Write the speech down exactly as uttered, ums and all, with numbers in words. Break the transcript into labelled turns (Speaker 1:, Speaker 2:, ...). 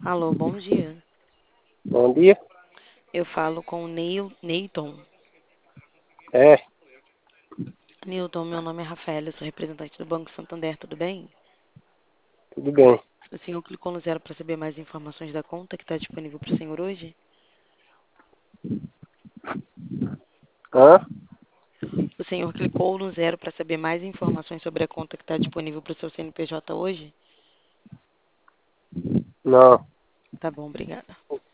Speaker 1: Alô, bom dia.
Speaker 2: Bom dia.
Speaker 1: Eu falo com o Neil, Neyton.
Speaker 2: É,
Speaker 1: Newton, meu nome é Rafaela, eu sou representante do Banco Santander, tudo bem?
Speaker 2: tudo bem.
Speaker 1: O senhor clicou no zero para saber mais informações da conta que está disponível para o senhor hoje?
Speaker 2: Hã?
Speaker 1: O senhor clicou no zero para saber mais informações sobre a conta que está disponível para o seu C N P J hoje?
Speaker 2: Não.
Speaker 1: Tá bom, obrigada.